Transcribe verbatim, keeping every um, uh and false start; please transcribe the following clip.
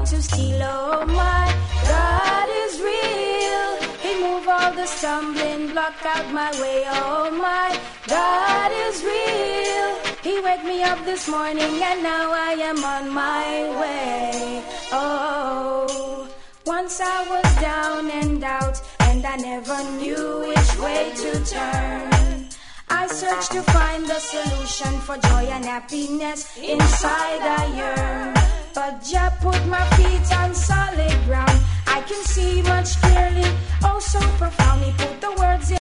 out to steal. Oh my God is real. He moved all the stumbling block out my way. Oh my God is real. He woke me up this morning and now I am on my way. Oh, once I was down and out and I never knew which way to turn. I searched to find the solution for joy and happiness. Inside I yearn, but Jah put my feet on solid ground. I can see much clearly, oh so profound. He put the words in